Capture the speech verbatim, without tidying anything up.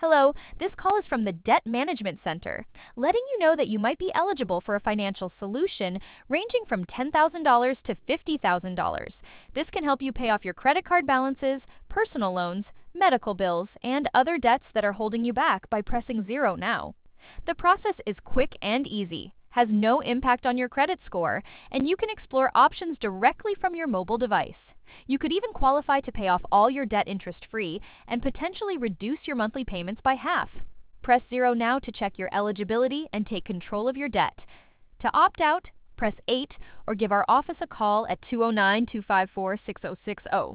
Hello, this call is from the Debt Management Center, letting you know that you might be eligible for a financial solution ranging from ten thousand dollars to fifty thousand dollars. This can help you pay off your credit card balances, personal loans, medical bills, and other debts that are holding you back by pressing zero now. The process is quick and easy, has no impact on your credit score, and you can explore options directly from your mobile device. You could even qualify to pay off all your debt interest-free and potentially reduce your monthly payments by half. Press zero now to check your eligibility and take control of your debt. To opt out, press eight or give our office a call at two oh nine, two five four, six oh six oh.